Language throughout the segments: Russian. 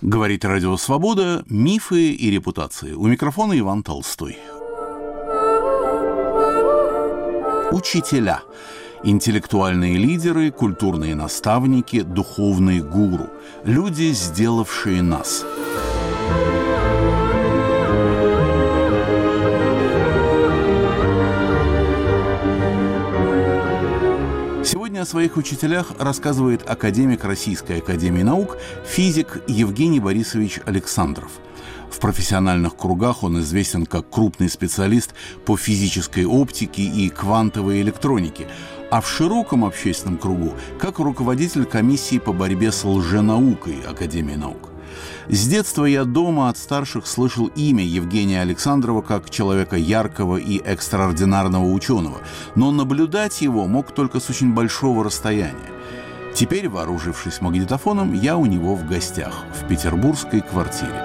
Говорит Радио Свобода. Мифы и репутации. У микрофона Иван Толстой. Учителя. Интеллектуальные лидеры, культурные наставники, духовные гуру. Люди, сделавшие нас. Сегодня о своих учителях рассказывает академик Российской академии наук, физик Евгений Борисович Александров. В профессиональных кругах он известен как крупный специалист по физической оптике и квантовой электронике, а в широком общественном кругу как руководитель комиссии по борьбе с лженаукой Академии наук. С детства я дома от старших слышал имя Евгения Александрова как человека яркого и экстраординарного ученого, но наблюдать его мог только с очень большого расстояния. Теперь, вооружившись магнитофоном, я у него в гостях в петербургской квартире.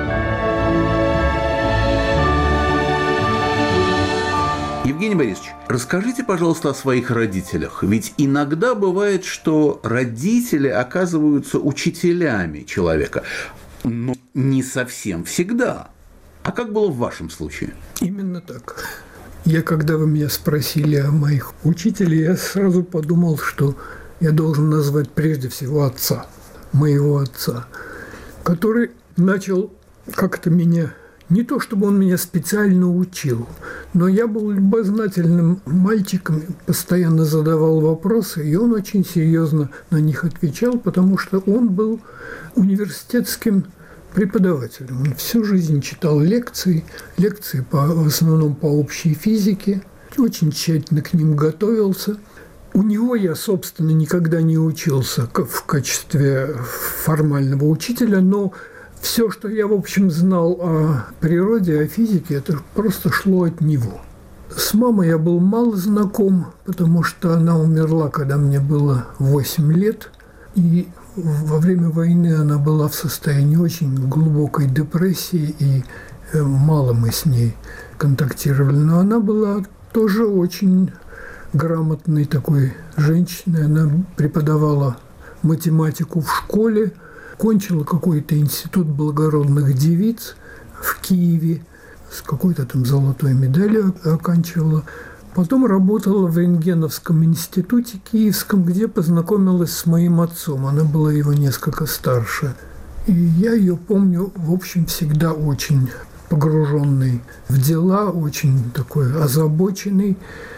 Евгений Борисович, расскажите, пожалуйста, о своих родителях. Ведь иногда бывает, что родители оказываются учителями человека. Но не совсем всегда. А как было в вашем случае? Именно так. Когда вы меня спросили о моих учителях, я сразу подумал, что я должен назвать прежде всего отца, моего отца, который начал как-то меня... Не то, чтобы он меня специально учил, но я был любознательным мальчиком, постоянно задавал вопросы, и он очень серьезно на них отвечал, потому что он был университетским преподавателем. Он всю жизнь читал лекции в основном по общей физике, очень тщательно к ним готовился. У него я, собственно, никогда не учился в качестве формального учителя, но все, что я, в общем, знал о природе, о физике, это просто шло от него. С мамой я был мало знаком, потому что она умерла, когда мне было 8 лет. И во время войны она была в состоянии очень глубокой депрессии, и мало мы с ней контактировали. Но она была тоже очень грамотной такой женщиной. Она преподавала математику в школе, кончила какой-то институт благородных девиц в Киеве, с какой-то там золотой медалью оканчивала. Потом работала в Рентгеновском институте киевском, где познакомилась с моим отцом. Она была его несколько старше. И я ее помню, в общем, всегда очень погруженный в дела, очень такой озабоченный.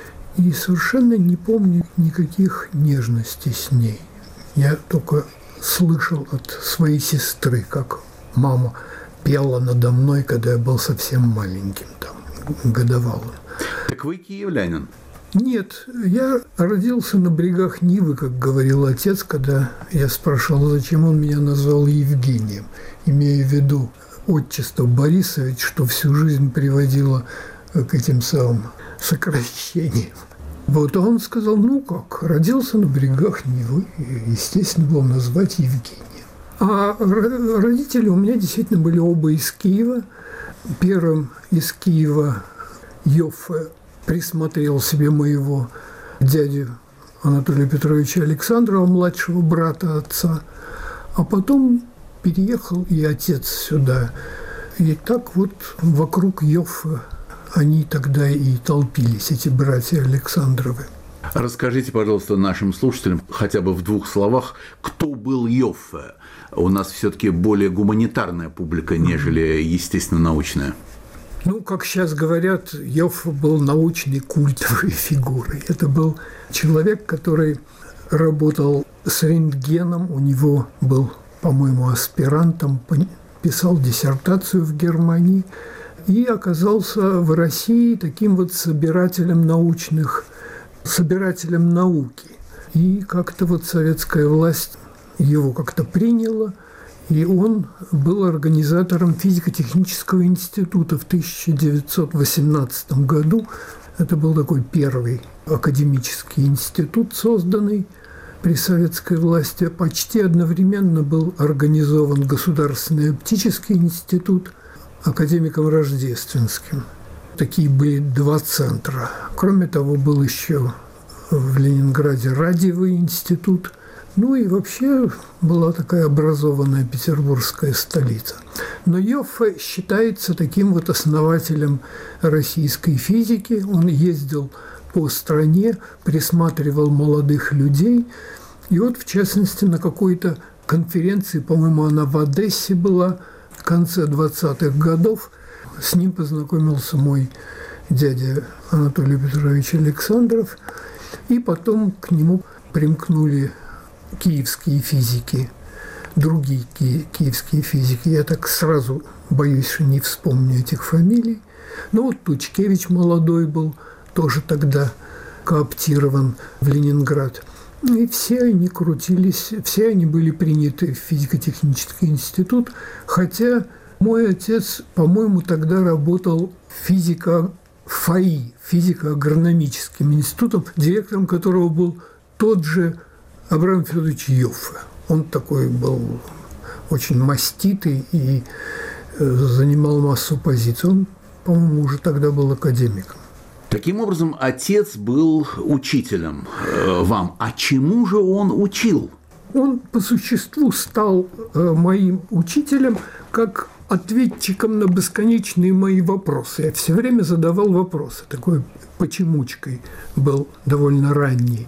И совершенно не помню никаких нежностей с ней. Я только слышал от своей сестры, как мама пела надо мной, когда я был совсем маленьким, там, годовалым. Так вы киевлянин? Нет, я родился на берегах Нивы, как говорил отец, когда я спрашивал, зачем он меня назвал Евгением, имея в виду отчество Борисович, что всю жизнь приводило к этим самым сокращениям. Вот, а он сказал, родился на берегах Невы, и, естественно, было назвать Евгением. А родители у меня действительно были оба из Киева. Первым из Киева Йоффе присмотрел себе моего дядю Анатолия Петровича Александрова, младшего брата отца. А потом переехал и отец сюда. И так вот вокруг Йоффе они тогда и толпились, эти братья Александровы. Расскажите, пожалуйста, нашим слушателям хотя бы в 2 словах, кто был Йоффе. У нас все-таки более гуманитарная публика, нежели естественно-научная. Как сейчас говорят, Йоффе был научной культовой фигурой. Это был человек, который работал с рентгеном, у него был, по-моему, аспирантом, писал диссертацию в Германии. И оказался в России таким вот собирателем науки. И как-то вот советская власть его как-то приняла, и он был организатором физико-технического института в 1918 году. Это был такой первый академический институт, созданный при советской власти. Почти одновременно был организован Государственный оптический институт академиком Рождественским. Такие были 2 центра. Кроме того, был еще в Ленинграде радиовый институт Ну и вообще была такая образованная петербургская столица. Но Йоффе считается таким вот основателем российской физики. Он ездил по стране, присматривал молодых людей. И вот, в частности, на какой-то конференции, по-моему, она в Одессе была в конце 20-х годов, с ним познакомился мой дядя Анатолий Петрович Александров. И потом к нему примкнули киевские физики, другие киевские физики. Я так сразу боюсь, что не вспомню этих фамилий. Но вот Тучкевич молодой был, тоже тогда кооптирован в Ленинград. И все они крутились, все они были приняты в физико-технический институт, хотя мой отец, по-моему, тогда работал в ФАИ, физико-агрономическим институтом, директором которого был тот же Абрам Федорович Йоффе. Он такой был очень маститый и занимал массу позиций. Он, по-моему, уже тогда был академиком. Таким образом, отец был учителем вам. А чему же он учил? Он по существу стал моим учителем как ответчиком на бесконечные мои вопросы. Я все время задавал вопросы. Такой почемучкой был довольно ранний.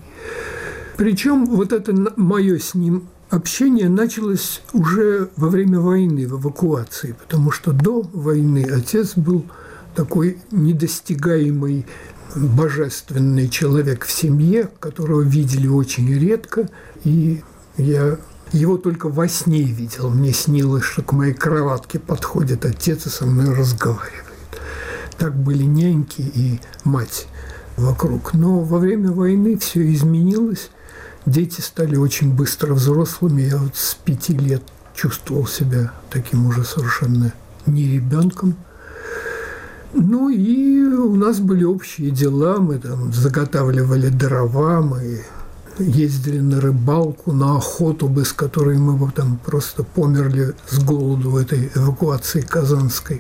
Причем вот это мое с ним общение началось уже во время войны, в эвакуации, потому что до войны отец был такой недостигаемый божественный человек в семье, которого видели очень редко, и я его только во сне видел. Мне снилось, что к моей кроватке подходит отец и со мной разговаривает. Так были няньки и мать вокруг. Но во время войны все изменилось. Дети стали очень быстро взрослыми. Я вот с 5 лет чувствовал себя таким уже совершенно не ребенком. Ну и у нас были общие дела. Мы там заготавливали дрова, мы ездили на рыбалку, на охоту, без которой мы бы там просто померли с голоду в этой эвакуации казанской.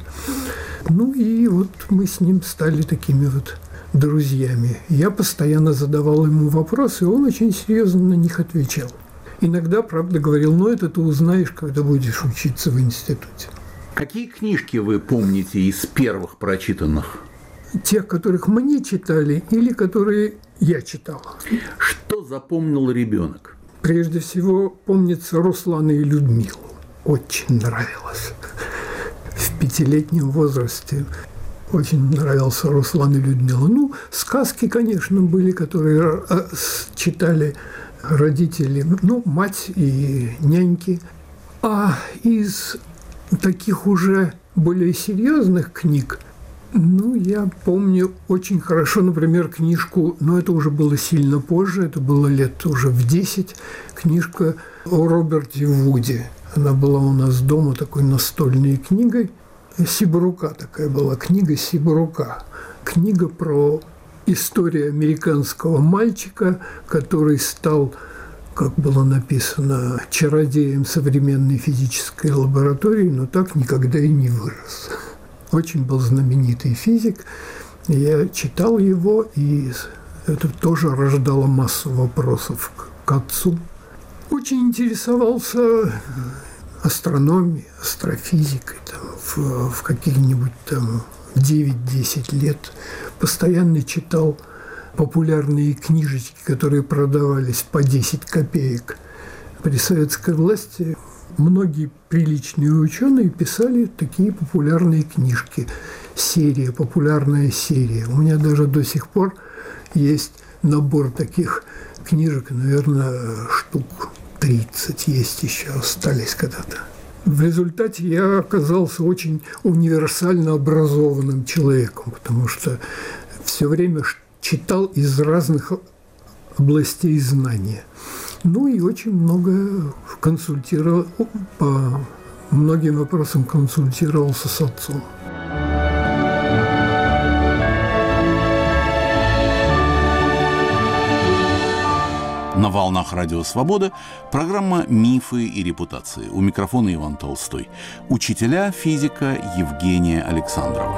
Ну и вот мы с ним стали такими вот друзьями. Я постоянно задавал ему вопросы, и он очень серьезно на них отвечал. Иногда, правда, говорил: ну это ты узнаешь, когда будешь учиться в институте. Какие книжки вы помните из первых прочитанных? Тех, которых мне читали, или которые я читал. Что запомнил ребенок? Прежде всего, помнится Руслана и Людмилу. Очень нравилось. В 5-летнем возрасте очень нравился Руслан и Людмила. Ну, сказки, конечно, были, которые читали родители, ну, мать и няньки. А из таких уже более серьезных книг, ну, я помню очень хорошо, например, книжку, но это уже было сильно позже, это было лет уже в 10, книжка о Роберте Вуде. Она была у нас дома такой настольной книгой. Сибарука такая была, книга Сибарука. Книга про историю американского мальчика, который стал, как было написано, чародеем современной физической лаборатории, но так никогда и не вырос. Очень был знаменитый физик. Я читал его, и это тоже рождало массу вопросов к отцу. Очень интересовался астрономией, астрофизикой в каких-нибудь там 9-10 лет. Постоянно читал популярные книжечки, которые продавались по 10 копеек. При советской власти многие приличные ученые писали такие популярные книжки. Популярная серия. У меня даже до сих пор есть набор таких книжек, наверное, штук 30 есть еще, остались когда-то. В результате я оказался очень универсально образованным человеком, потому что все время читал из разных областей знания. Ну и очень много консультировал, по многим вопросам консультировался с отцом. На волнах Радио Свобода программа «Мифы и репутации». У микрофона Иван Толстой. Учителя физика Евгения Александрова.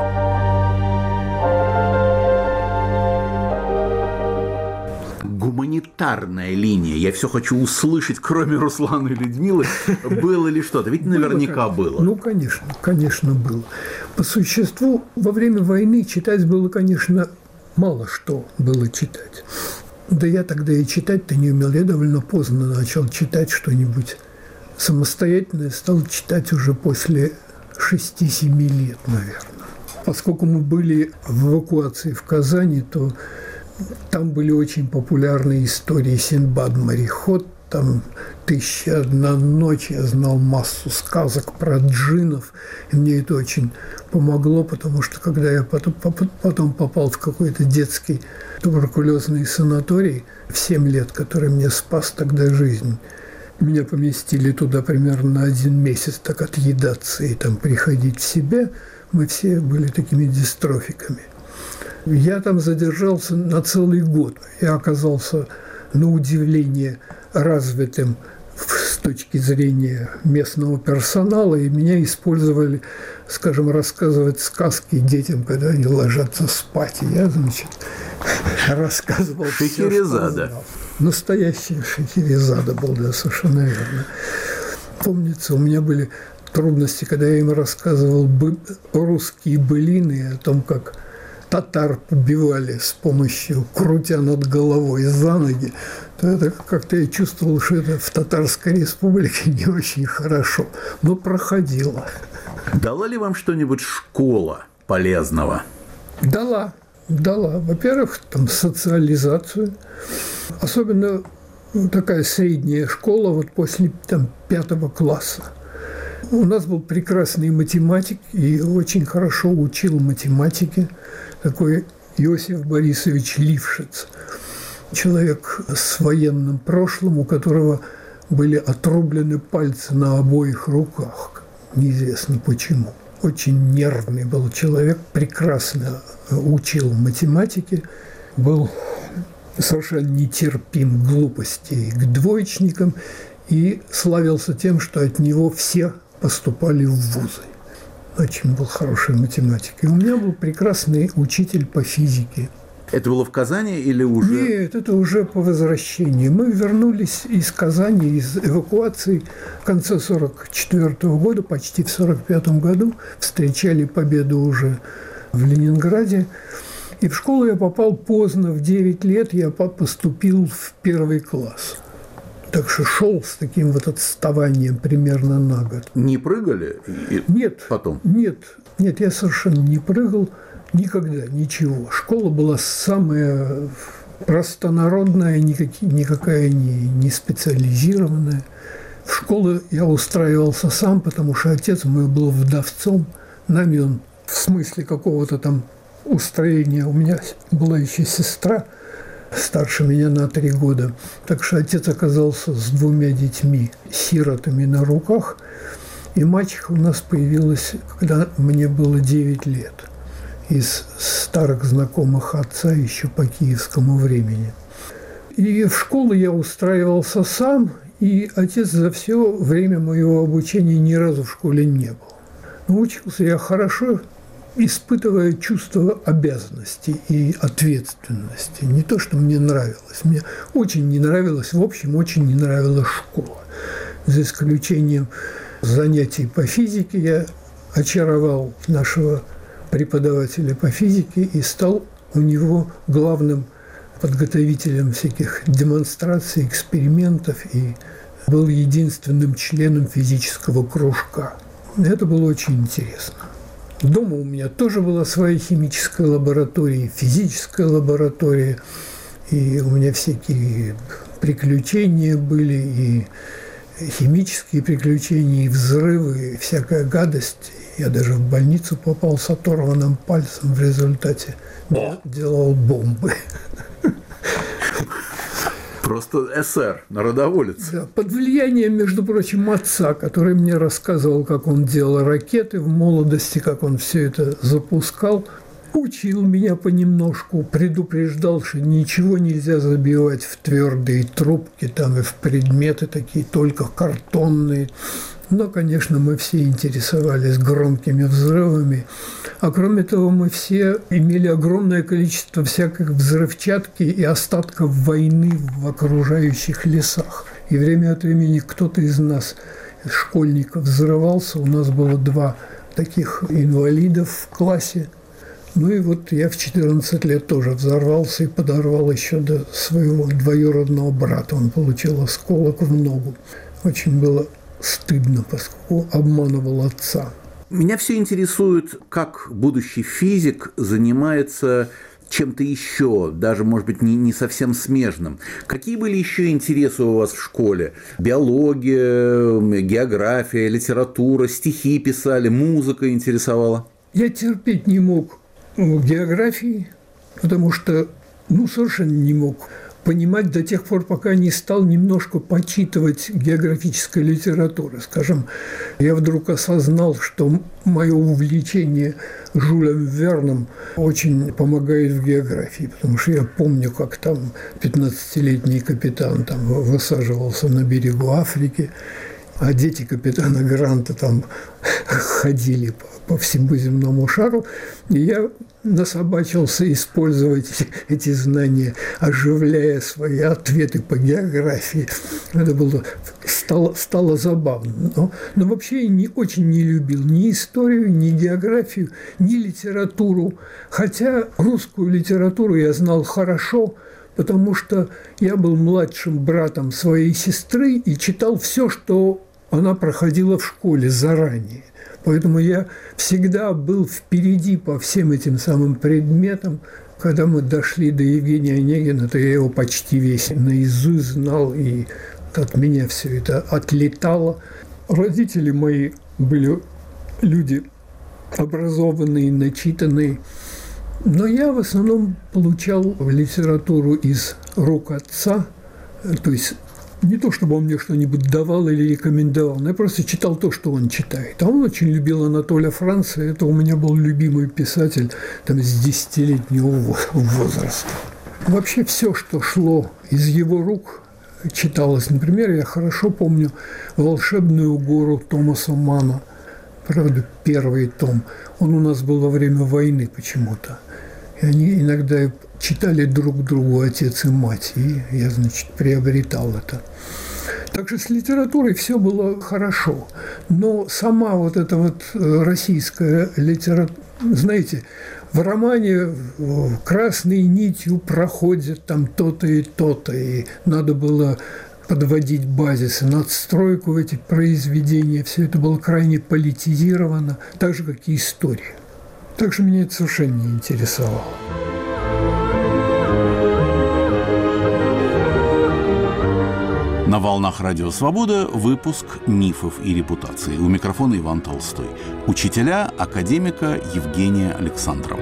гуманитарная линия? Я все хочу услышать, кроме Руслана и Людмилы. Было ли что-то? Ведь наверняка было. Ну, конечно, было. По существу, во время войны читать было, конечно, мало что было читать. Да я тогда и читать-то не умел. Я довольно поздно начал читать что-нибудь самостоятельно. Стал читать уже после 6-7 лет, наверное. Поскольку мы были в эвакуации в Казани, то там были очень популярные истории Синдбад-мореход, там «Тысяча одна ночь», я знал массу сказок про джиннов, и мне это очень помогло, потому что когда я потом попал в какой-то детский туберкулезный санаторий в 7 лет, который мне спас тогда жизнь, меня поместили туда примерно на 1 месяц, так отъедаться и там приходить в себя. Мы все были такими дистрофиками. Я там задержался на целый год. Я оказался, на удивление, развитым с точки зрения местного персонала, и меня использовали, скажем, рассказывать сказки детям, когда они ложатся спать. И я, значит, рассказывал все, что знал. Настоящий Шахерезада был, да, совершенно верно. Помнится, у меня были трудности, когда я им рассказывал русские былины о том, как татар побивали с помощью крутя над головой за ноги, то это как-то я чувствовал, что это в Татарской Республике не очень хорошо, но проходило. Дала ли вам что-нибудь школа полезного? Дала. Во-первых, там социализацию. Особенно такая средняя школа, вот после 5 класса. У нас был прекрасный математик и очень хорошо учил математике, такой Иосиф Борисович Лившиц. Человек с военным прошлым, у которого были отрублены пальцы на обоих руках. Неизвестно почему. Очень нервный был человек, прекрасно учил математике, был совершенно нетерпим к глупости к двоечникам и славился тем, что от него все поступали в вузы. Очень был хороший математик. И у меня был прекрасный учитель по физике. Это было в Казани или уже? Нет, это уже по возвращении. Мы вернулись из Казани, из эвакуации в конце 1944 года, почти в 1945 году. Встречали победу уже в Ленинграде. И в школу я попал поздно, в 9 лет я поступил в 1 класс. Так что шел с таким вот отставанием примерно на год. Не прыгали? Нет. Потом? Нет, я совершенно не прыгал. Никогда, ничего. Школа была самая простонародная, никакая не специализированная. В школу я устраивался сам, потому что отец мой был вдовцом. Нами он в смысле какого-то там устроения. У меня была еще сестра, старше меня на 3 года. Так что отец оказался с 2 детьми, сиротами на руках. И мачеха у нас появилась, когда мне было 9 лет. Из старых знакомых отца еще по киевскому времени. И в школу я устраивался сам, и отец за все время моего обучения ни разу в школе не был. Но учился я хорошо, испытывая чувство обязанности и ответственности. Не то, что мне нравилось. Мне очень не нравилось, в общем, очень не нравилась школа. За исключением занятий по физике я очаровал нашего преподавателя по физике и стал у него главным подготовителем всяких демонстраций, экспериментов и был единственным членом физического кружка. Это было очень интересно. Дома у меня тоже была своя химическая лаборатория, физическая лаборатория, и у меня всякие приключения были, и химические приключения, и взрывы, и всякая гадость. Я даже в больницу попал с оторванным пальцем в результате. Делал бомбы. Просто эсер, народоволец. Да, под влиянием, между прочим, отца, который мне рассказывал, как он делал ракеты в молодости, как он все это запускал. Учил меня понемножку, предупреждал, что ничего нельзя забивать в твердые трубки, там и в предметы такие, только картонные. Но, конечно, мы все интересовались громкими взрывами. А кроме того, мы все имели огромное количество всякой взрывчатки и остатков войны в окружающих лесах. И время от времени кто-то из нас, школьников, взрывался. У нас было 2 таких инвалидов в классе. Ну и вот я в 14 лет тоже взорвался и подорвал еще до своего двоюродного брата. Он получил осколок в ногу. Очень было стыдно, поскольку обманывал отца. Меня все интересует, как будущий физик занимается чем-то еще, даже, может быть, не совсем смежным. Какие были еще интересы у вас в школе? Биология, география, литература, стихи писали, музыка интересовала? Я терпеть не мог географии, потому что, совершенно не мог понимать до тех пор, пока не стал немножко почитывать географической литературы. Скажем, я вдруг осознал, что мое увлечение Жюлем Верном очень помогает в географии, потому что я помню, как там 15-летний капитан там высаживался на берегу Африки, а дети капитана Гранта там ходили по всему земному шару, и я насобачился использовать эти знания, оживляя свои ответы по географии. Это стало забавно. Но вообще я очень не любил ни историю, ни географию, ни литературу. Хотя русскую литературу я знал хорошо, потому что я был младшим братом своей сестры и читал все, что она проходила в школе заранее. Поэтому я всегда был впереди по всем этим самым предметам. Когда мы дошли до Евгения Онегина, то я его почти весь наизусть знал, и от меня все это отлетало. Родители мои были люди образованные, начитанные, но я в основном получал литературу из рук отца, то есть не то, чтобы он мне что-нибудь давал или рекомендовал, но я просто читал то, что он читает. А он очень любил Анатоля Франца, это у меня был любимый писатель там, с 10-летнего возраста. Вообще все, что шло из его рук, читалось. Например, я хорошо помню «Волшебную гору» Томаса Манна, правда, первый том. Он у нас был во время войны почему-то. И они иногда читали друг другу отец и мать, и я, приобретал это. Так что с литературой все было хорошо. Но сама вот эта вот российская литература, знаете, в романе красной нитью проходит там то-то и то-то, и надо было подводить базисы, надстройку в эти произведения. Все это было крайне политизировано, так же, как и история. Так что меня это совершенно не интересовало. На волнах Радио Свобода выпуск «Мифов и репутации». У микрофона Иван Толстой. Учителя академика Евгения Александрова.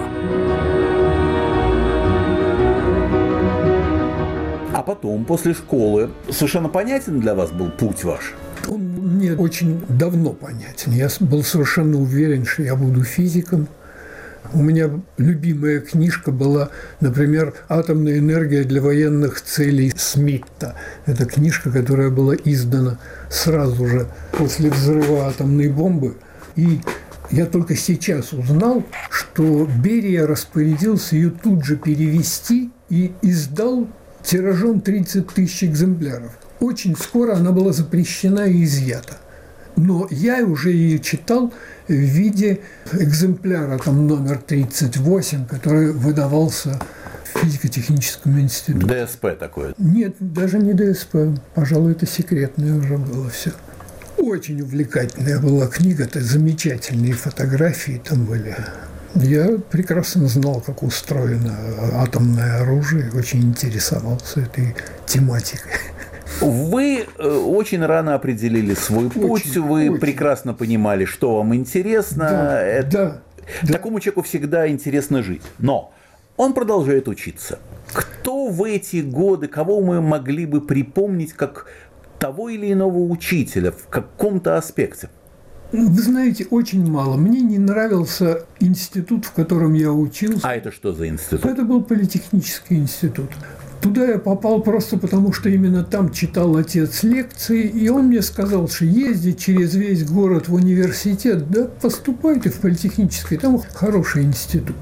А потом, после школы, совершенно понятен для вас был путь ваш? Он мне очень давно понятен. Я был совершенно уверен, что я буду физиком. У меня любимая книжка была, например, «Атомная энергия для военных целей» Смитта. Это книжка, которая была издана сразу же после взрыва атомной бомбы. И я только сейчас узнал, что Берия распорядился ее тут же перевести и издал тиражом 30 тысяч экземпляров. Очень скоро она была запрещена и изъята. Но я уже ее читал в виде экземпляра, там номер 38, который выдавался в физико-техническом институте. ДСП такое? Нет, даже не ДСП. Пожалуй, это секретное уже было все. Очень увлекательная была книга, это замечательные фотографии там были. Я прекрасно знал, как устроено атомное оружие, очень интересовался этой тематикой. Вы очень рано определили свой путь, вы прекрасно понимали, что вам интересно. Да. Такому человеку всегда интересно жить. Но он продолжает учиться. Кто в эти годы, кого мы могли бы припомнить как того или иного учителя в каком-то аспекте? Вы знаете, очень мало. Мне не нравился институт, в котором я учился. А это что за институт? Это был политехнический институт. Туда я попал просто потому, что именно там читал отец лекции, и он мне сказал, что ездить через весь город в университет, да поступайте в политехнический, там хороший институт.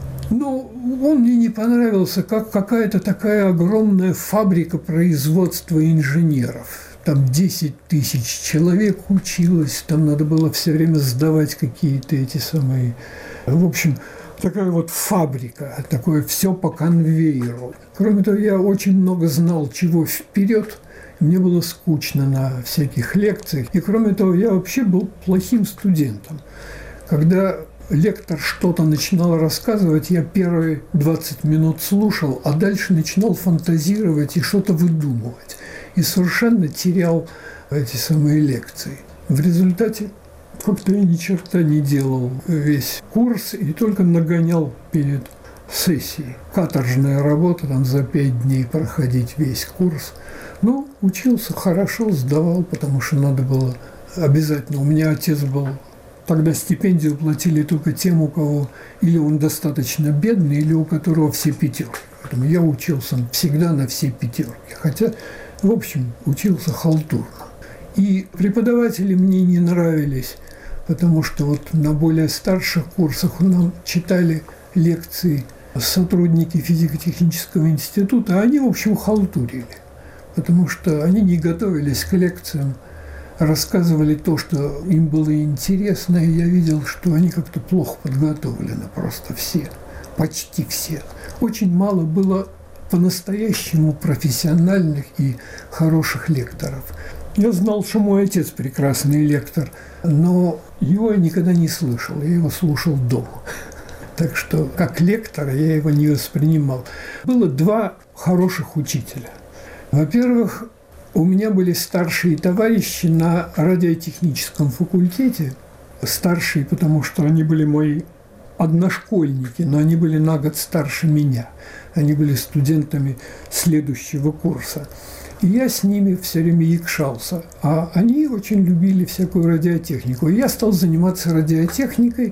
Но он мне не понравился, как какая-то такая огромная фабрика производства инженеров. Там 10 тысяч человек училось, там надо было все время сдавать какие-то эти самые... В общем, такая вот фабрика, такое все по конвейеру. Кроме того, я очень много знал, чего вперед. Мне было скучно на всяких лекциях. И кроме того, я вообще был плохим студентом. Когда лектор что-то начинал рассказывать, я первые 20 минут слушал, а дальше начинал фантазировать и что-то выдумывать. И совершенно терял эти самые лекции. В результате как-то я ни черта не делал весь курс и только нагонял перед сессией. Каторжная работа, там за 5 дней проходить весь курс. Но учился хорошо, сдавал, потому что надо было обязательно. У меня отец был... Тогда стипендию платили только тем, у кого или он достаточно бедный, или у которого все пятерки. Поэтому я учился всегда на все пятерки. Хотя, в общем, учился халтурно. И преподаватели мне не нравились, потому что вот на более старших курсах нам читали лекции сотрудники физико-технического института, а они, в общем, халтурили, потому что они не готовились к лекциям, рассказывали то, что им было интересно, и я видел, что они как-то плохо подготовлены, просто все, почти все. Очень мало было по-настоящему профессиональных и хороших лекторов. Я знал, что мой отец прекрасный лектор, но его я никогда не слышал, я его слушал дома. Так что как лектора я его не воспринимал. Было 2 хороших учителя. Во-первых, у меня были старшие товарищи на радиотехническом факультете. Старшие, потому что они были мои одношкольники, но они были на год старше меня. Они были студентами следующего курса. И я с ними все время якшался. А они очень любили всякую радиотехнику. И я стал заниматься радиотехникой,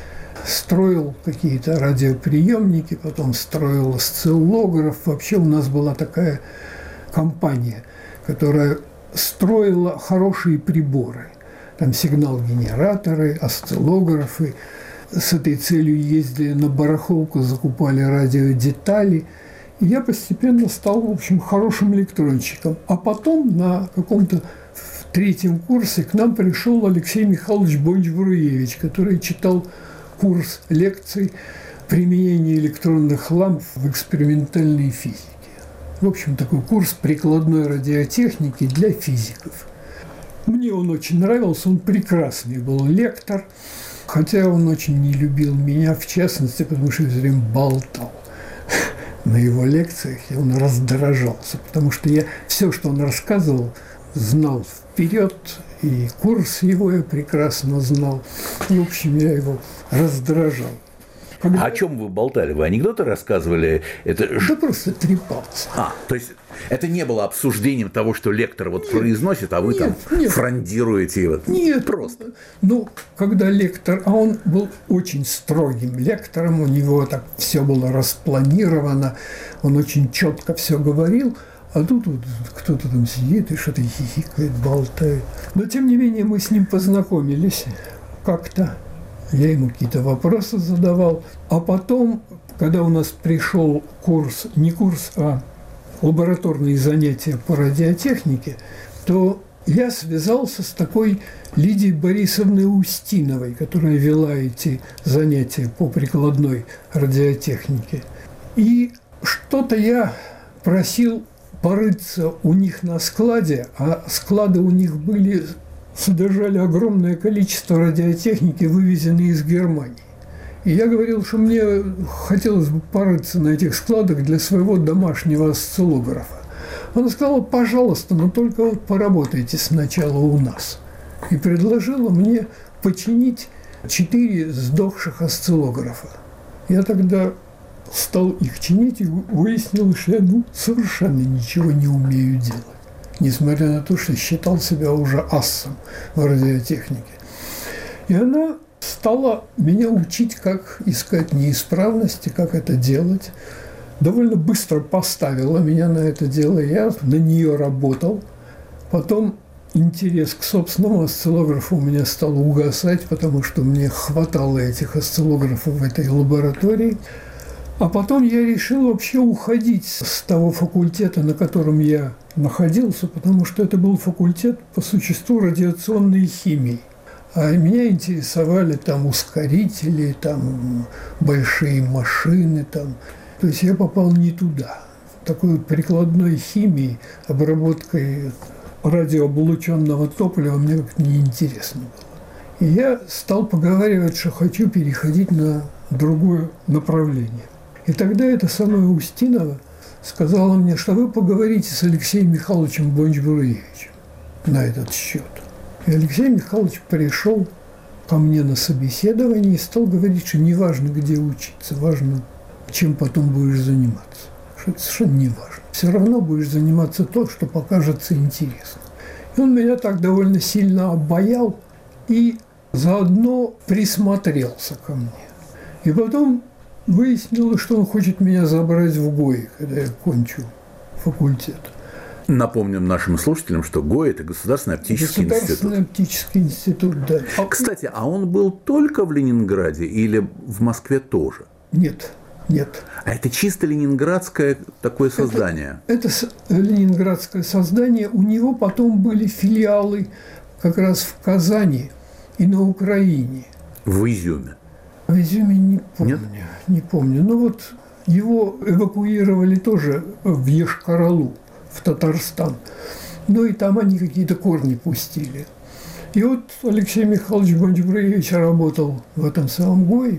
строил какие-то радиоприемники, потом строил осциллограф. Вообще у нас была такая компания, которая строила хорошие приборы. Там сигнал-генераторы, осциллографы. С этой целью ездили на барахолку, закупали радиодетали. И я постепенно стал, в общем, хорошим электронщиком. А потом на каком-то в 3-м курсе к нам пришел Алексей Михайлович Бонч-Бруевич, который читал курс лекций «Применение электронных ламп в экспериментальной физике». В общем, такой курс прикладной радиотехники для физиков. Мне он очень нравился, он прекрасный был лектор, хотя он очень не любил меня, в частности, потому что я все время болтал на его лекциях, и он раздражался, потому что я все, что он рассказывал, знал вперед, и курс его я прекрасно знал. И, в общем, я его раздражал. Когда... А о чем вы болтали? Вы анекдоты рассказывали? Да просто трепался. То есть это не было обсуждением того, что лектор вот произносит, а вы там фрондируете его? Нет, просто. Ну, когда лектор, а он был очень строгим лектором, у него так все было распланировано, он очень четко все говорил, а тут вот кто-то там сидит и что-то хихикает, болтает. Но, тем не менее, мы с ним познакомились как-то. Я ему какие-то вопросы задавал. А потом, когда у нас пришел курс, не курс, а лабораторные занятия по радиотехнике, то я связался с такой Лидией Борисовной Устиновой, которая вела эти занятия по прикладной радиотехнике. И что-то я просил порыться у них на складе, а склады у них были... содержали огромное количество радиотехники, вывезенной из Германии. И я говорил, что мне хотелось бы порыться на этих складах для своего домашнего осциллографа. Она сказала, пожалуйста, но только вот поработайте сначала у нас. И предложила мне починить 4 сдохших осциллографа. Я тогда стал их чинить и выяснил, что я совершенно ничего не умею делать. Несмотря на то, что считал себя уже ассом в радиотехнике. И она стала меня учить, как искать неисправности, как это делать. довольно быстро поставила меня на это дело. Я на нее работал. Потом интерес к собственному осциллографу у меня стал угасать, потому что мне хватало этих осциллографов в этой лаборатории. А потом я решил вообще уходить с того факультета, на котором я находился, потому что это был факультет по существу радиационной химии. А меня интересовали там ускорители, там большие машины, там. То есть я попал не туда. Такой прикладной химией, обработкой радиооблученного топлива мне как-то неинтересно было. И я стал поговаривать, что хочу переходить на другое направление. И тогда эта самая Устинова сказала мне, что вы поговорите с Алексеем Михайловичем Бонч-Буруевичем на этот счет. И Алексей Михайлович пришел ко мне на собеседование и стал говорить, что не важно, где учиться, важно, чем потом будешь заниматься. Что это совершенно не важно. Все равно будешь заниматься то, что покажется интересным. И он меня так довольно сильно обаял и заодно присмотрелся ко мне. И потом выяснилось, что он хочет меня забрать в ГОИ, когда я кончу факультет. Напомним нашим слушателям, что ГОИ – это Государственный оптический институт. Государственный оптический институт, да. Кстати, а он был только в Ленинграде или в Москве тоже? Нет. А это чисто ленинградское такое создание? Это ленинградское создание. У него потом были филиалы как раз в Казани и на Украине. В Изюме? В Изюме не помню. Нет? Не помню. Но вот его эвакуировали тоже в Йошкар-Олу, в Татарстан. Ну и там они какие-то корни пустили. И вот Алексей Михайлович Бонч-Буруевич работал в этом самом ГОИ.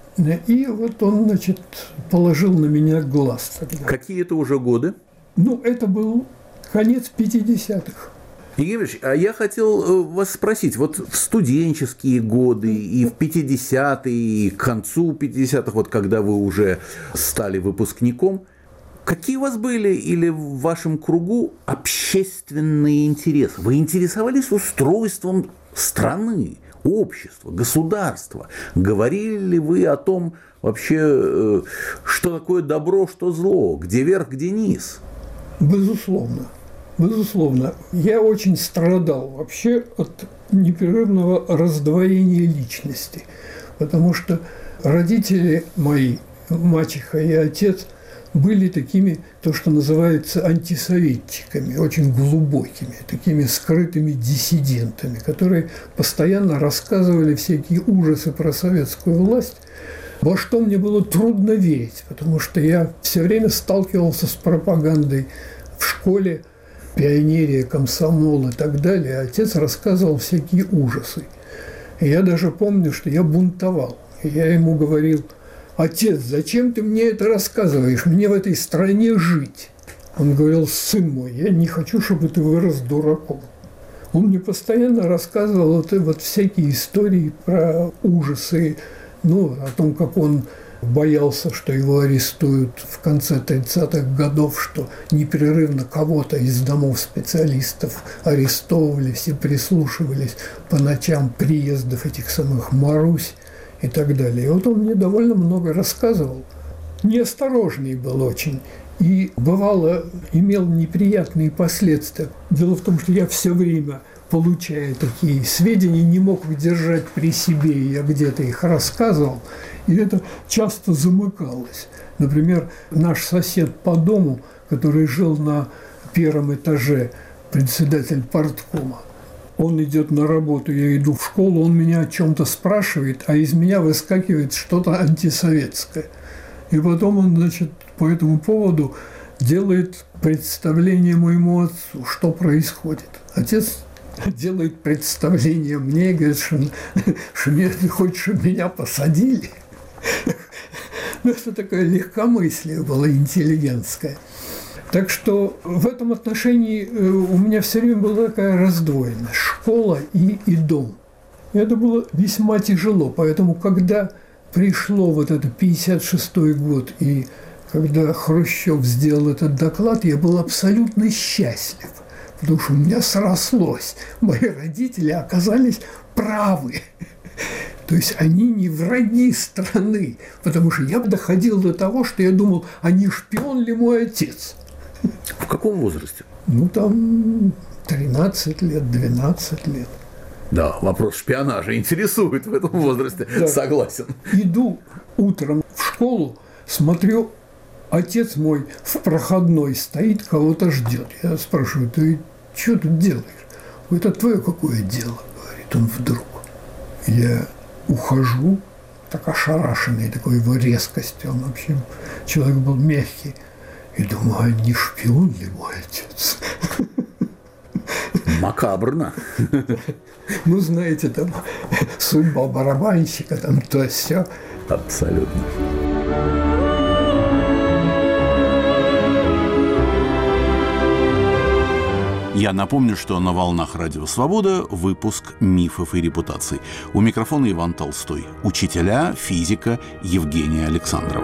И вот он, значит, положил на меня глаз тогда. Какие это уже годы? Ну, это был конец 50-х. Евгений Ильич, а я хотел вас спросить, вот в студенческие годы и в 50-е, и к концу 50-х, вот когда вы уже стали выпускником, какие у вас были или в вашем кругу общественные интересы? Вы интересовались устройством страны, общества, государства? Говорили ли вы о том вообще, что такое добро, что зло, где верх, где низ? Безусловно. Безусловно. Я очень страдал вообще от непрерывного раздвоения личности, потому что родители мои, мачеха и отец, были такими, то, что называется, антисоветчиками, очень глубокими, такими скрытыми диссидентами, которые постоянно рассказывали всякие ужасы про советскую власть, во что мне было трудно верить, потому что я все время сталкивался с пропагандой в школе, пионерия, комсомол и так далее. Отец рассказывал всякие ужасы. И я даже помню, что я бунтовал. И я ему говорил: отец, зачем ты мне это рассказываешь? Мне в этой стране жить. Он говорил: сын мой, я не хочу, чтобы ты вырос дураком. Он мне постоянно рассказывал вот всякие истории про ужасы, ну, о том, как он боялся, что его арестуют в конце 30-х годов, что непрерывно кого-то из домов специалистов арестовывали, все прислушивались по ночам приездов этих самых Марусь и так далее. И вот он мне довольно много рассказывал. Неосторожный был очень. И, бывало, имел неприятные последствия. Дело в том, что я все время, получая такие сведения, не мог держать при себе. Я где-то их рассказывал, и это часто замыкалось. Например, наш сосед по дому, который жил на первом этаже, председатель парткома, он идет на работу, я иду в школу, он меня о чем-то спрашивает, а из меня выскакивает что-то антисоветское. И потом он, значит, по этому поводу делает представление моему отцу, что происходит. Отец делает представление мне и говорит, что ты хочешь, чтобы меня посадили? Ну, это такое легкомыслие было интеллигентское. Так что в этом отношении у меня все время была такая раздвоенность: школа и дом. И это было весьма тяжело. Поэтому, когда пришло вот это 56-й год, и когда Хрущев сделал этот доклад, я был абсолютно счастлив, потому что у меня срослось. Мои родители оказались правы. То есть они не враги страны, потому что я доходил до того, что я думал, а не шпион ли мой отец? В каком возрасте? Ну, там 13 лет, 12 лет. Да, вопрос шпионажа интересует в этом возрасте, да. Согласен. Иду утром в школу, смотрю, отец мой в проходной стоит, кого-то ждет. Я спрашиваю, ты что тут делаешь? Говорит, а твое какое дело? Говорит он вдруг. Я ухожу, так ошарашенный такой его резкостью. Он вообще человек был мягкий. И думаю, а не шпион ли мой отец? Макабрно. Ну, знаете, там судьба барабанщика, там то все. Абсолютно. Я напомню, что на волнах Радио Свобода выпуск «Мифов и репутаций». У микрофона Иван Толстой. Учителя, физика Евгения Александрова.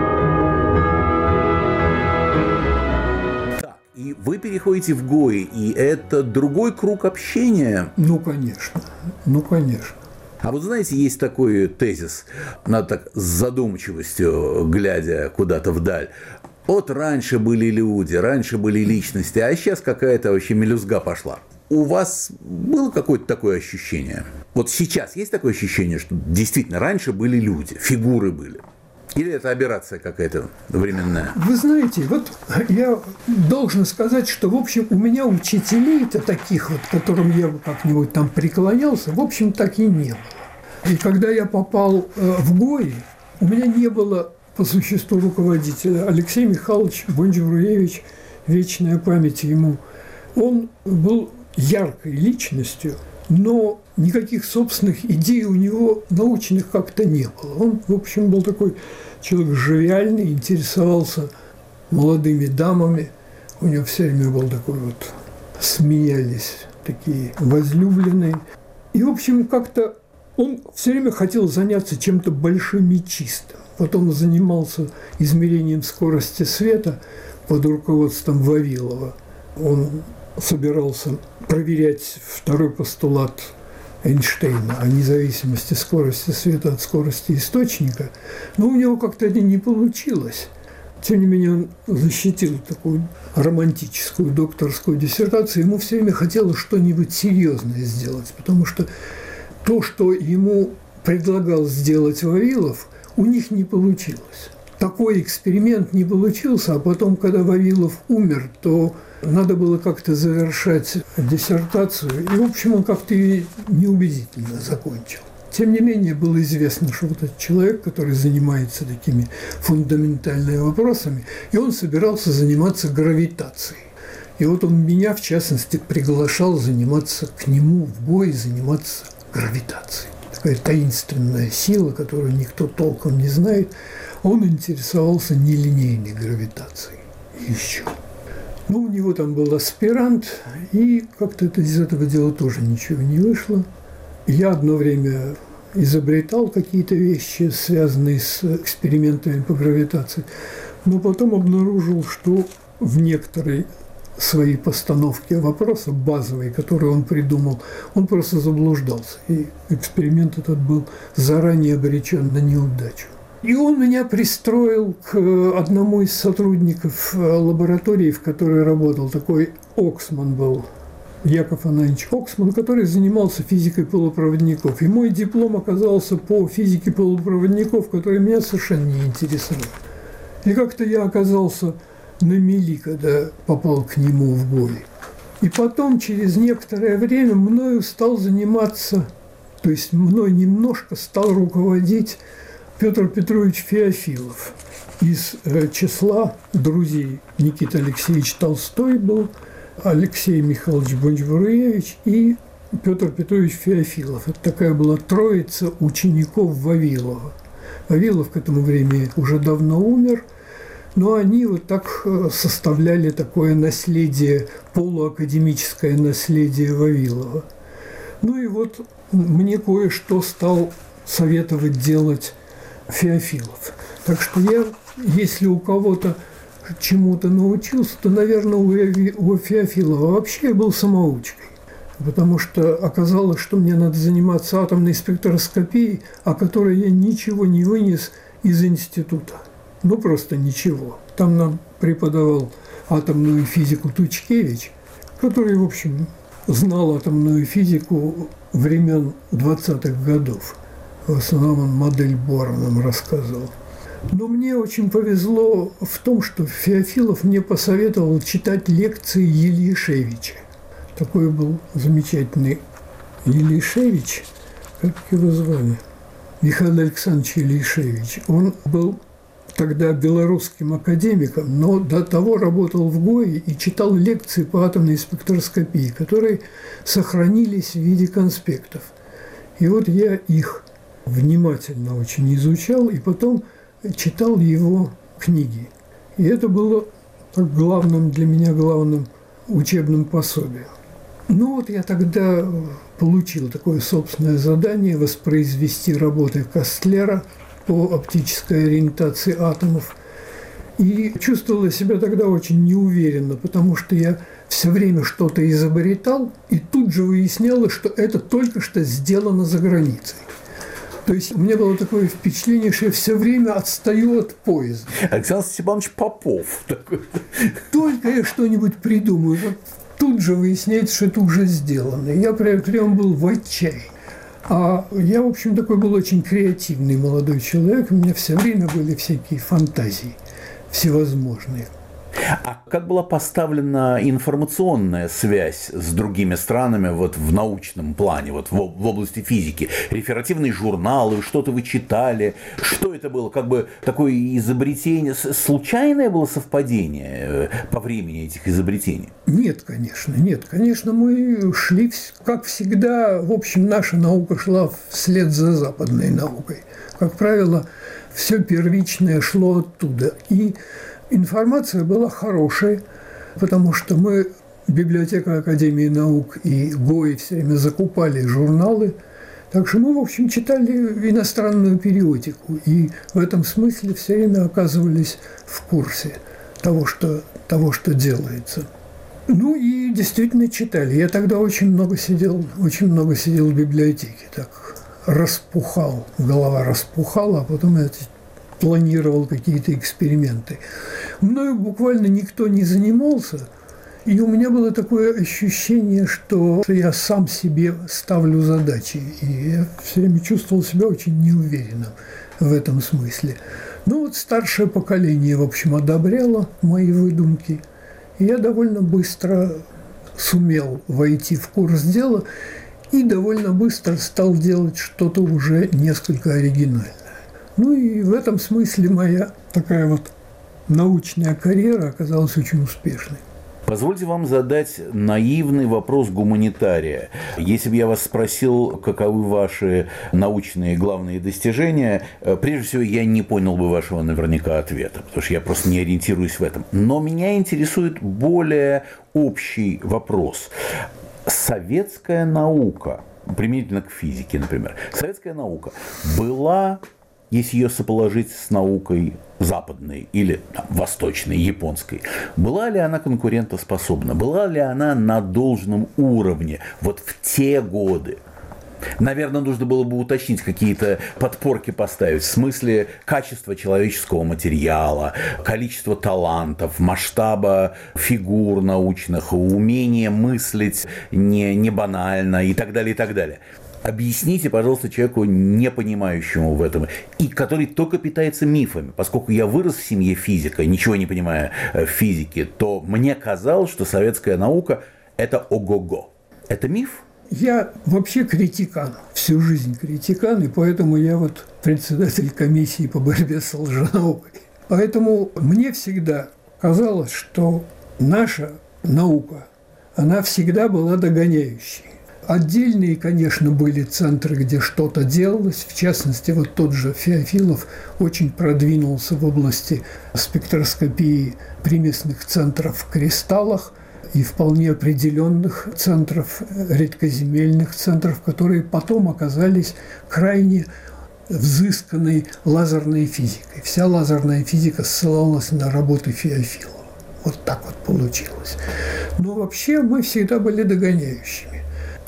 Так, и вы переходите в ГОИ, и это другой круг общения? Ну, конечно. Ну, конечно. А вот знаете, есть такой тезис, надо так с задумчивостью, глядя куда-то вдаль. Вот раньше были люди, раньше были личности, а сейчас какая-то вообще мелюзга пошла. У вас было какое-то такое ощущение? Вот сейчас есть такое ощущение, что действительно раньше были люди, фигуры были? Или это аберрация какая-то временная? Вы знаете, вот я должен сказать, что, в общем, у меня учителей-то таких вот, к которым я как-нибудь там преклонялся, в общем, так и не было. И когда я попал в ГОИ, у меня не было по существу руководителя. Алексей Михайлович Бонч-Бруевич, вечная память ему, он был яркой личностью, но никаких собственных идей у него научных как-то не было. Он, в общем, был такой человек живиальный, интересовался молодыми дамами. У него все время был такой вот, смеялись такие возлюбленные. И, в общем, как-то он все время хотел заняться чем-то большим и чистым. Потом занимался измерением скорости света под руководством Вавилова. Он собирался проверять второй постулат Эйнштейна о независимости скорости света от скорости источника, но у него как-то это не получилось. Тем не менее, он защитил такую романтическую докторскую диссертацию. Ему все время хотелось что-нибудь серьезное сделать, потому что то, что ему предлагал сделать Вавилов, у них не получилось. Такой эксперимент не получился, а потом, когда Вавилов умер, то надо было как-то завершать диссертацию, и, в общем, он как-то ее неубедительно закончил. Тем не менее, было известно, что вот этот человек, который занимается такими фундаментальными вопросами, и он собирался заниматься гравитацией. И вот он меня, в частности, приглашал заниматься к нему в ГОИ, заниматься гравитацией. Такая таинственная сила, которую никто толком не знает. Он интересовался нелинейной гравитацией. Еще. Ну, у него там был аспирант, и как-то из этого дела тоже ничего не вышло. Я одно время изобретал какие-то вещи, связанные с экспериментами по гравитации, но потом обнаружил, что в некоторой своей постановке вопроса, базовой, которую он придумал, он просто заблуждался. И эксперимент этот был заранее обречен на неудачу. И он меня пристроил к одному из сотрудников лаборатории, в которой работал. Такой Оксман был, Яков Ананьевич Оксман, который занимался физикой полупроводников. И мой диплом оказался по физике полупроводников, который меня совершенно не интересовал. И как-то я оказался на мели, когда попал к нему в ГОИ. И потом, через некоторое время, мною стал заниматься, то есть мной немножко стал руководить Петр Петрович Феофилов. Из числа друзей Никита Алексеевич Толстой был, Алексей Михайлович Бонч-Бруевич и Петр Петрович Феофилов. Это такая была троица учеников Вавилова. Вавилов к этому времени уже давно умер, но они вот так составляли такое наследие, полуакадемическое наследие Вавилова. Ну и вот мне кое-что стал советовать делать Феофилов. Так что я, если у кого-то чему-то научился, то, наверное, у Феофилова вообще я был самоучкой. потому что оказалось, что мне надо заниматься атомной спектроскопией, о которой я ничего не вынес из института. Ну, просто ничего. Там нам преподавал атомную физику Тучкевич, который, в общем, знал атомную физику времен 20-х годов. В основном он модель Бора нам рассказывал. Но мне очень повезло в том, что Феофилов мне посоветовал читать лекции Елишевича. Такой был замечательный Елишевич, как его звали? Михаил Александрович Елишевич. Он был тогда белорусским академиком, но до того работал в ГОИ и читал лекции по атомной спектроскопии, которые сохранились в виде конспектов. И вот я их внимательно очень изучал, и потом читал его книги. И это было главным для меня учебным пособием. Ну вот я тогда получил такое собственное задание воспроизвести работы Кастлера по оптической ориентации атомов. И чувствовала себя тогда очень неуверенно, потому что я все время что-то изобретал, и тут же выяснялось, что это только что сделано за границей. То есть у меня было такое впечатление, что я все время отстаю от поезда. Александр Степанович Попов. Только я что-нибудь придумаю, тут же выясняется, что это уже сделано. Я прям был в отчаянии. А я, в общем, такой был очень креативный молодой человек. У меня все время были всякие фантазии всевозможные. А как была поставлена информационная связь с другими странами вот в научном плане, вот в области физики? Реферативные журналы, что-то вы читали? Что это было? Как бы такое изобретение? Случайное было совпадение по времени этих изобретений? Нет, конечно, нет. Конечно, мы шли, как всегда, в общем, наша наука шла вслед за западной наукой. Как правило, все первичное шло оттуда. И информация была хорошая, потому что мы, библиотека Академии наук и ГОИ, все время закупали журналы. Так что мы, в общем, читали иностранную периодику. И в этом смысле все время оказывались в курсе того, что делается. Ну и действительно читали. Я тогда очень много сидел в библиотеке. Так распухал, голова распухала, а потом я планировал какие-то эксперименты. Мною буквально никто не занимался, и у меня было такое ощущение, что я сам себе ставлю задачи, и я все время чувствовал себя очень неуверенно в этом смысле. Ну вот старшее поколение, в общем, одобряло мои выдумки, и я довольно быстро сумел войти в курс дела и довольно быстро стал делать что-то уже несколько оригинальное. Ну и в этом смысле моя такая вот научная карьера оказалась очень успешной. Позвольте вам задать наивный вопрос гуманитария. Если бы я вас спросил, каковы ваши научные главные достижения, прежде всего, я не понял бы вашего наверняка ответа, потому что я просто не ориентируюсь в этом. Но меня интересует более общий вопрос. Советская наука, применительно к физике, например, советская наука была, если ее соположить с наукой западной или восточной, японской, была ли она конкурентоспособна? Была ли она на должном уровне вот в те годы? Наверное, нужно было бы уточнить, какие-то подпорки поставить в смысле качества человеческого материала, количества талантов, масштаба фигур научных, умения мыслить не банально и так далее, и так далее. Объясните, пожалуйста, человеку, не понимающему в этом, и который только питается мифами. Поскольку я вырос в семье физика, ничего не понимая в физике, то мне казалось, что советская наука – это ого-го. Это миф? Я вообще критикан, всю жизнь критикан, и поэтому я вот председатель комиссии по борьбе с лженаукой. Поэтому мне всегда казалось, что наша наука, она всегда была догоняющей. Отдельные, конечно, были центры, где что-то делалось. В частности, вот тот же Феофилов очень продвинулся в области спектроскопии примесных центров в кристаллах и вполне определенных центров, редкоземельных центров, которые потом оказались крайне взысканной лазерной физикой. Вся лазерная физика ссылалась на работы Феофилова. Вот так вот получилось. Но вообще мы всегда были догоняющими.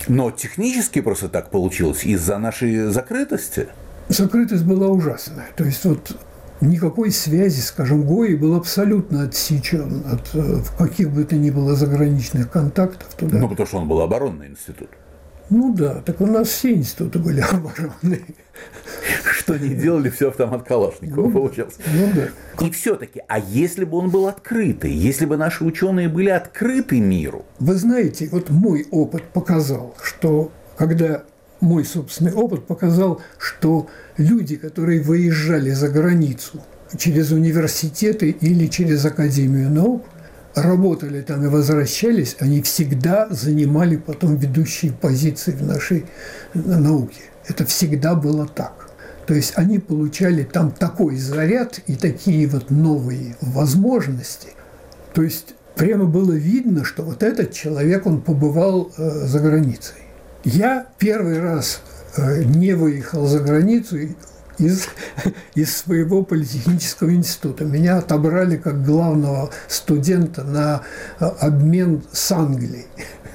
Но технически просто так получилось из-за нашей закрытости. Закрытость была ужасная. То есть вот никакой связи, скажем, ГОИ был абсолютно отсечен от каких бы то ни было заграничных контактов туда. Ну, потому что он был оборонный институт. Ну да, так у нас все институты были оборонные. Что не делали, все автомат Калашникова получался. Ну да. И все-таки, а если бы он был открытый, если бы наши ученые были открыты миру? Вы знаете, вот мой опыт показал, что когда мой собственный опыт показал, что люди, которые выезжали за границу через университеты или через Академию наук, работали там и возвращались, они всегда занимали потом ведущие позиции в нашей науке. Это всегда было так. То есть они получали там такой заряд и такие вот новые возможности. То есть прямо было видно, что вот этот человек, он побывал за границей. Я первый раз не выехал за границу из своего политехнического института. Меня отобрали как главного студента на обмен с Англией.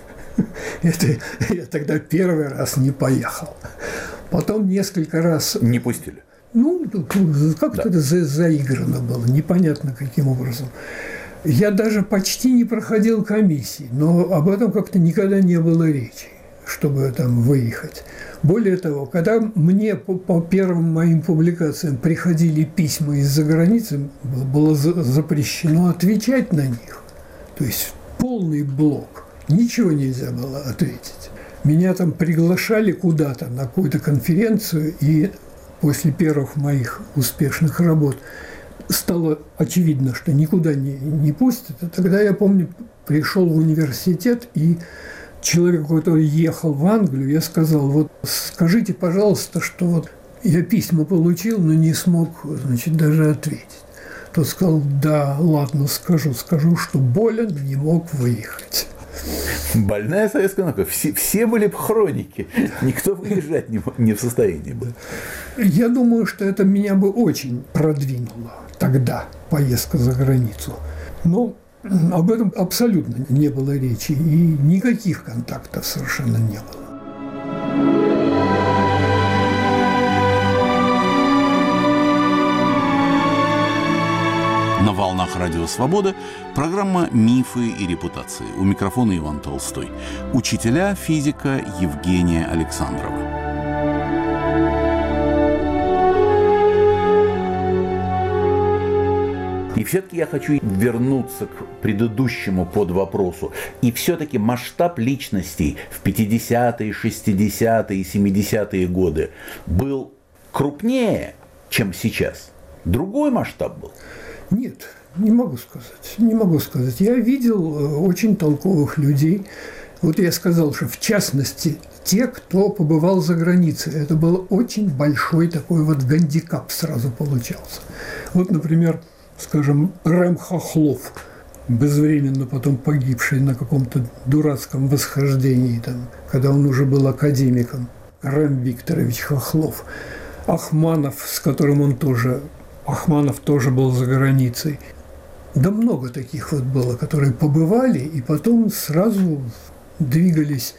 Я тогда первый раз не поехал. Потом несколько раз... Не пустили? Ну, как-то это заиграно было, непонятно каким образом. Я даже почти не проходил комиссии, но об этом как-то никогда не было речи, чтобы там выехать. Более того, когда мне по первым моим публикациям приходили письма из-за границы, было запрещено отвечать на них. То есть полный блок. Ничего нельзя было ответить. Меня там приглашали куда-то на какую-то конференцию, и после первых моих успешных работ стало очевидно, что никуда не пустят. И тогда, я помню, пришел в университет, и человеку, который ехал в Англию, я сказал: вот скажите, пожалуйста, что вот я письма получил, но не смог, значит, даже ответить. Тот сказал: да, ладно, скажу, что болен, не мог выехать. Больная советская наука. Все были хроники. Никто выезжать не в состоянии был. Я думаю, что это меня бы очень продвинуло тогда, поездка за границу. Но об этом абсолютно не было речи, и никаких контактов совершенно не было. На волнах Радио Свобода программа «Мифы и репутации». У микрофона Иван Толстой. Учителя физика Евгения Александрова. И все-таки я хочу вернуться к предыдущему подвопросу. И все-таки масштаб личностей в 50-е, 60-е, 70-е годы был крупнее, чем сейчас. Другой масштаб был. Нет, не могу сказать. Я видел очень толковых людей. Вот я сказал, что в частности те, кто побывал за границей. Это был очень большой такой вот гандикап сразу получался. Вот, например, скажем, Рэм Хохлов, безвременно потом погибший на каком-то дурацком восхождении, там, когда он уже был академиком, Рэм Викторович Хохлов. Ахманов, с которым он тоже... Ахманов тоже был за границей. Да много таких вот было, которые побывали и потом сразу двигались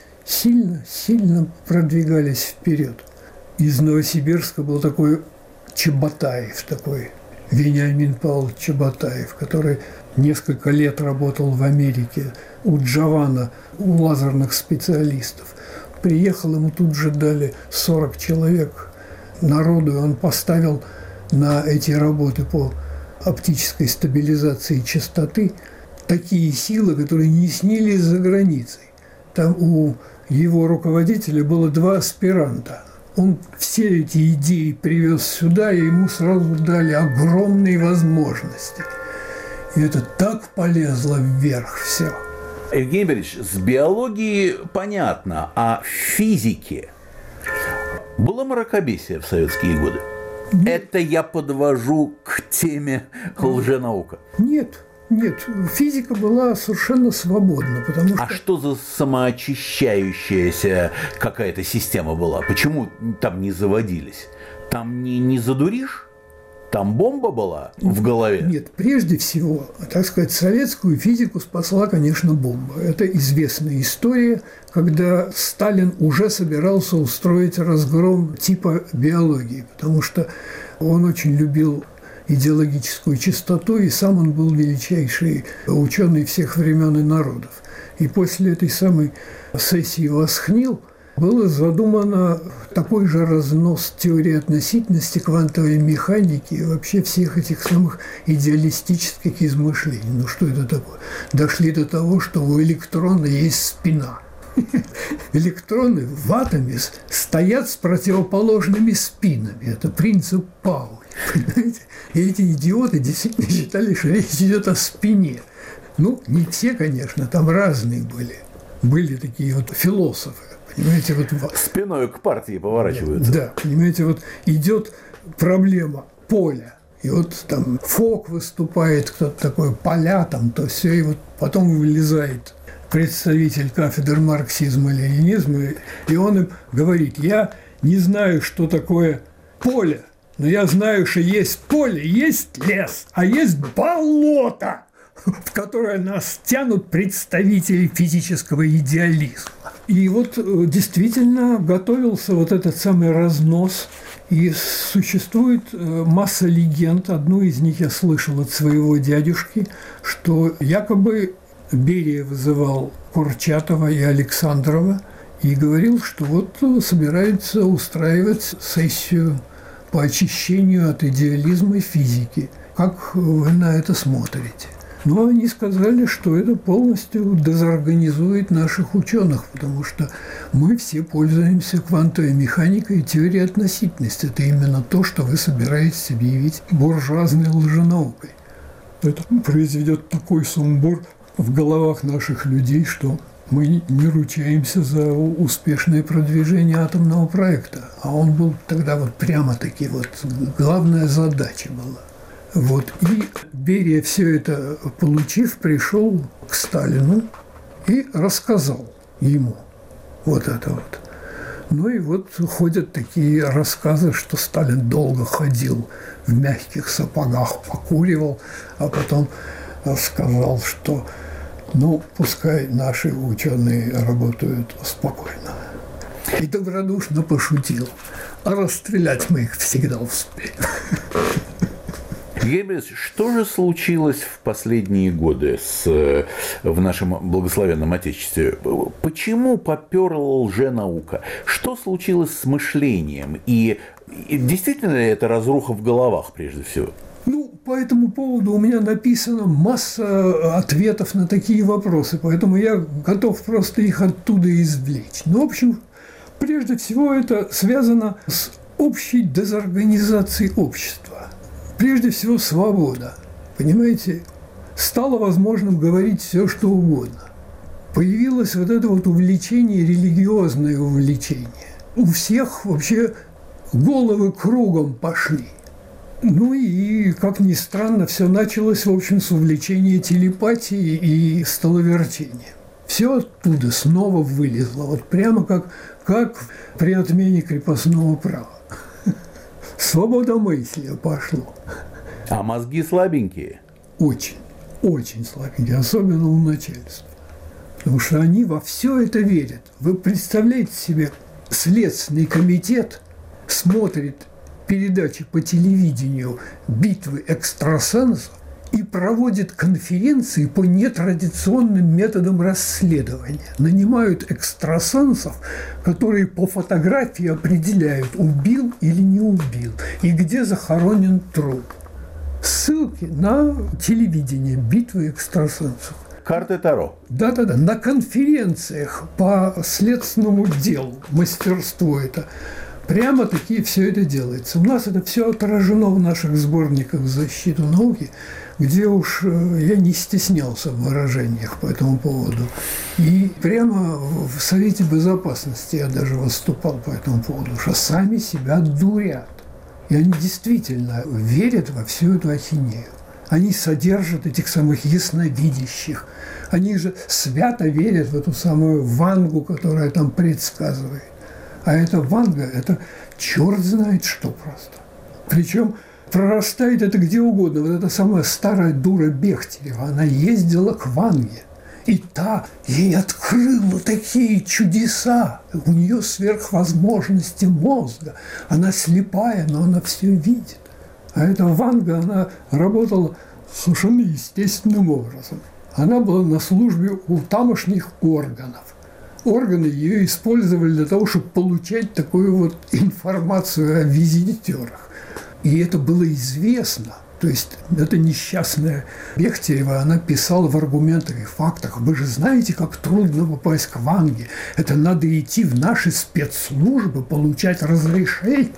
сильно продвигались вперед. Из Новосибирска был такой Чеботаев, такой Вениамин Павлович Чеботаев, который несколько лет работал в Америке у Джавана, у лазерных специалистов. Приехал, ему тут же дали 40 человек народу, и он поставил на эти работы по оптической стабилизации частоты такие силы, которые не снились за границей. Там у его руководителя было 2 аспиранта. Он все эти идеи привез сюда, и ему сразу дали огромные возможности. И это так полезло вверх все. Евгений Борисович, с биологией понятно, а в физике было мракобесие в советские годы? Это я подвожу к теме лженаука. Нет, физика была совершенно свободна, потому что... А что за самоочищающаяся какая-то система была? Почему там не заводились? Там не задуришь? Там бомба была в голове? Нет, прежде всего, так сказать, советскую физику спасла, конечно, бомба. Это известная история, когда Сталин уже собирался устроить разгром типа биологии, потому что он очень любил идеологическую чистоту, и сам он был величайший ученый всех времен и народов. И после этой самой сессии «Восхнил» было задумано такой же разнос теории относительности, квантовой механики и вообще всех этих самых идеалистических измышлений. Ну что это такое? Дошли до того, что у электрона есть спина. Электроны в атоме стоят с противоположными спинами. Это принцип Пауля. Понимаете? И эти идиоты действительно считали, что речь идет о спине. Ну, не все, конечно, там разные были. Были такие вот философы. Понимаете, вот спиной к партии поворачиваются. Да, понимаете, вот идет проблема поля. И вот там Фок выступает, кто-то такой, поля там, то все, и вот потом вылезает представитель кафедры марксизма и ленинизма, и он им говорит: я не знаю, что такое поле, но я знаю, что есть поле, есть лес, а есть болото, в которое нас тянут представители физического идеализма. И вот действительно готовился вот этот самый разнос, и существует масса легенд, одну из них я слышал от своего дядюшки, что якобы Берия вызывал Курчатова и Александрова и говорил, что вот собирается устраивать сессию по очищению от идеализма и физики. Как вы на это смотрите? Но они сказали, что это полностью дезорганизует наших ученых, потому что мы все пользуемся квантовой механикой и теорией относительности. Это именно то, что вы собираетесь объявить буржуазной лженаукой. Это произведет такой сумбур в головах наших людей, что мы не ручаемся за успешное продвижение атомного проекта. А он был тогда вот прямо-таки вот главная задача была. Вот. И Берия, все это получив, пришел к Сталину и рассказал ему вот это вот. Ну и вот ходят такие рассказы, что Сталин долго ходил в мягких сапогах, покуривал, а потом сказал, что ну, пускай наши ученые работают спокойно. И добродушно пошутил. А расстрелять мы их всегда успеем. Евгений Борисович, что же случилось в последние годы в нашем благословенном Отечестве? Почему поперла лженаука? Что случилось с мышлением? И действительно ли это разруха в головах прежде всего? Ну, по этому поводу у меня написана масса ответов на такие вопросы, поэтому я готов просто их оттуда извлечь. Ну, в общем, прежде всего это связано с общей дезорганизацией общества. Прежде всего, свобода. Понимаете, стало возможным говорить все, что угодно. Появилось вот это вот увлечение, религиозное увлечение. У всех вообще головы кругом пошли. Ну и, как ни странно, все началось, в общем, с увлечения телепатии и столовертения. Все оттуда снова вылезло, вот прямо как при отмене крепостного права. Свободомыслие пошло. А мозги слабенькие? Очень, очень слабенькие, особенно у начальства. Потому что они во все это верят. Вы представляете себе, Следственный комитет смотрит передачи по телевидению «Битвы экстрасенсов» и проводит конференции по нетрадиционным методам расследования. Нанимают экстрасенсов, которые по фотографии определяют, убил или не убил, и где захоронен труп. Ссылки на телевидение «Битвы экстрасенсов». Карты Таро. Да-да-да, на конференциях по следственному делу, мастерство это. Прямо-таки все это делается. У нас это все отражено в наших сборниках в защиту науки, где уж я не стеснялся в выражениях по этому поводу. И прямо в Совете Безопасности я даже выступал по этому поводу, что сами себя дурят. И они действительно верят во всю эту ахинею. Они содержат этих самых ясновидящих. Они же свято верят в эту самую Вангу, которая там предсказывает. А эта Ванга – это черт знает что просто. Причем Прорастает это где угодно. Вот эта самая старая дура Бехтерева, она ездила к Ванге. И та ей открыла такие чудеса. У нее сверхвозможности мозга. Она слепая, но она все видит. А эта Ванга, она работала совершенно естественным образом. Она была на службе у тамошних органов. Органы ее использовали для того, чтобы получать такую вот информацию о визитерах. И это было известно. То есть эта несчастная Бехтерева, она писала в аргументах и фактах: вы же знаете, как трудно попасть к Ванге. Это надо идти в наши спецслужбы, получать разрешение.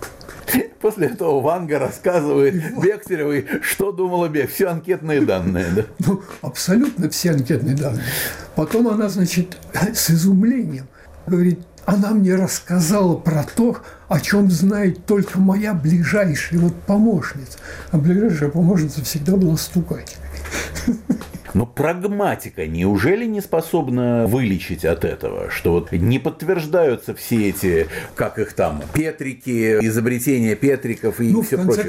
После этого Ванга рассказывает Бехтеревой, что думала Бех. Все анкетные данные, да? Ну, абсолютно все анкетные данные. Потом она, значит, с изумлением говорит: она мне рассказала про то, о чем знает только моя ближайшая вот помощница. А ближайшая помощница всегда была стукачкой. Но прагматика неужели не способна вылечить от этого? Что вот не подтверждаются все эти, как их там, Петрики, изобретения Петриков и все прочее?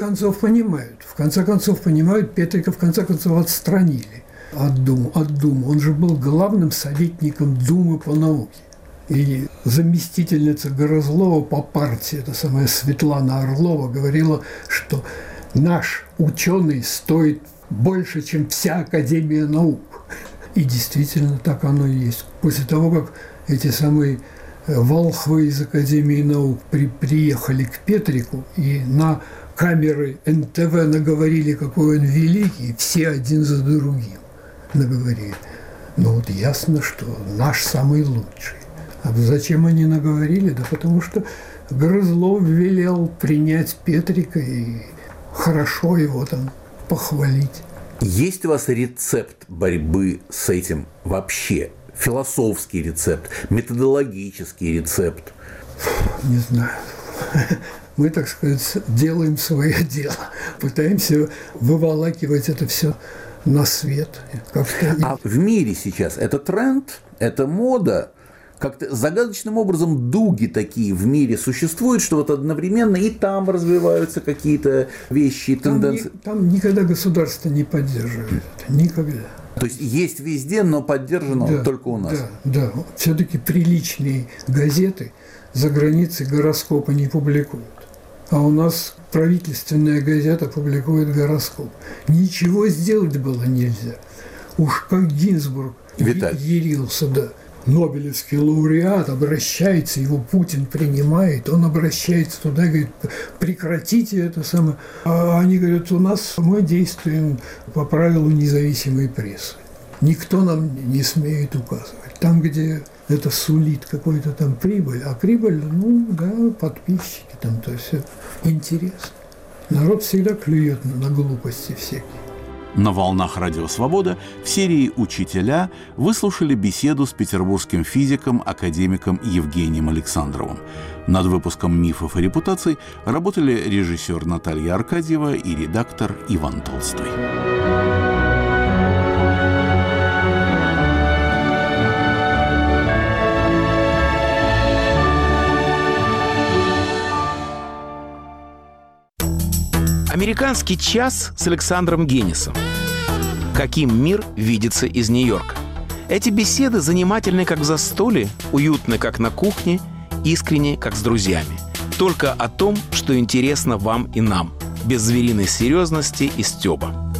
В конце концов понимают, Петрика в конце концов отстранили от Думы. Он же был главным советником Думы по науке. И заместительница Грызлова по партии, эта самая Светлана Орлова, говорила, что наш ученый стоит больше, чем вся Академия наук. И действительно так оно и есть. После того, как эти самые волхвы из Академии наук приехали к Петрику и на камеры НТВ наговорили, какой он великий, все один за другим наговорили. Но вот ясно, что наш самый лучший. А зачем они наговорили? Да потому что Грызлов велел принять Петрика и хорошо его там похвалить. Есть у вас рецепт борьбы с этим вообще? Философский рецепт, методологический рецепт? Не знаю. Мы, так сказать, делаем свое дело. Пытаемся выволакивать это все на свет. А в мире сейчас это тренд, это мода? Как-то загадочным образом дуги такие в мире существуют, что вот одновременно и там развиваются какие-то вещи, тенденции. Там никогда государство не поддерживает. Никогда. То есть есть везде, но поддержано только у нас. Да. Все-таки приличные газеты за границей гороскопы не публикуют. А у нас правительственная газета публикует гороскоп. Ничего сделать было нельзя. Уж как Гинзбург ярился, да. Нобелевский лауреат обращается, его Путин принимает, он обращается туда и говорит: прекратите это самое. А они говорят: у нас мы действуем по правилу независимой прессы. Никто нам не смеет указывать. Там, где это сулит какую-то там прибыль, а прибыль, подписчики там, то все интересно. Народ всегда клюет на глупости всякие. На волнах «Радио Свобода» в серии «Учителя» вы слушали беседу с петербургским физиком, академиком Евгением Александровым. Над выпуском «Мифов и репутаций» работали режиссер Наталья Аркадьева и редактор Иван Толстой. Американский час с Александром Генисом. Каким мир видится из Нью-Йорка. Эти беседы занимательны, как в застолье, уютны, как на кухне, искренне, как с друзьями. Только о том, что интересно вам и нам, без звериной серьезности и стёба.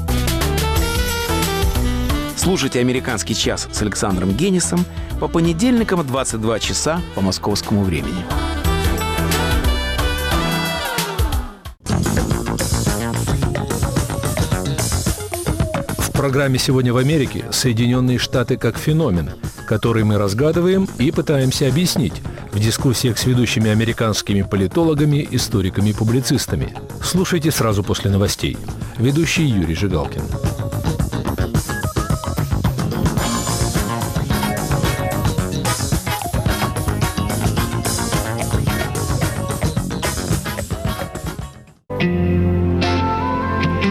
Слушайте «Американский час» с Александром Генисом по понедельникам в 22 часа по московскому времени. В программе «Сегодня в Америке» Соединенные Штаты как феномен, который мы разгадываем и пытаемся объяснить в дискуссиях с ведущими американскими политологами, историками и публицистами. Слушайте сразу после новостей. Ведущий Юрий Жигалкин.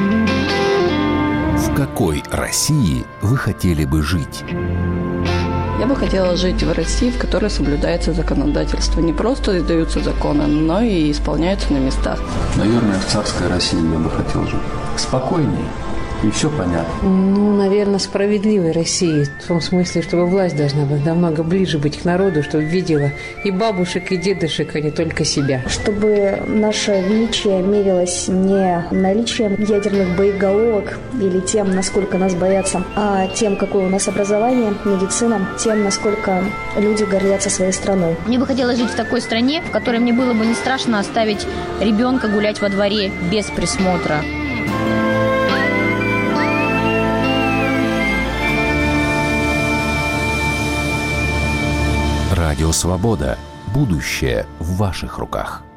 В какой России вы хотели бы жить? Я бы хотела жить в России, в которой соблюдается законодательство. Не просто издаются законы, но и исполняются на местах. Наверное, в царской России я бы хотел жить. Спокойнее. И все понятно. Наверное, справедливой России. В том смысле, чтобы власть должна быть намного ближе быть к народу, чтобы видела и бабушек, и дедушек, а не только себя. Чтобы наше величие мерилось не наличием ядерных боеголовок или тем, насколько нас боятся, а тем, какое у нас образование, медицина, тем, насколько люди гордятся своей страной. Мне бы хотелось жить в такой стране, в которой мне было бы не страшно оставить ребенка гулять во дворе без присмотра. Радио «Свобода». Будущее в ваших руках.